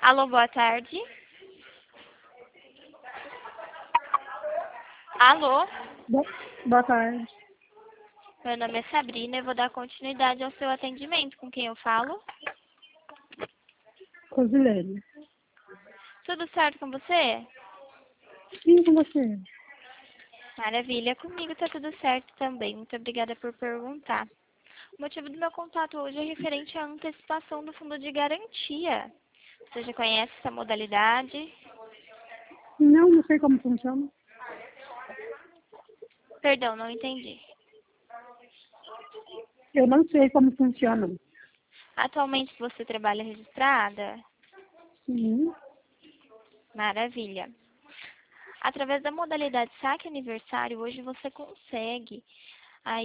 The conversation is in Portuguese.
Alô, boa tarde. Alô, Boa tarde. meu nome é Sabrina e vou dar continuidade ao seu atendimento. Com quem eu falo? Rosilene. Tudo certo com você? Sim, com você. Maravilha, comigo tá tudo certo também. Muito obrigada por perguntar. O motivo do meu contato hoje é referente à antecipação do fundo de garantia. Você já conhece essa modalidade? Não sei como funciona. Perdão, não entendi. Eu não sei como funciona. Atualmente você trabalha registrada? Sim. Maravilha. Através da modalidade Saque Aniversário, hoje você consegue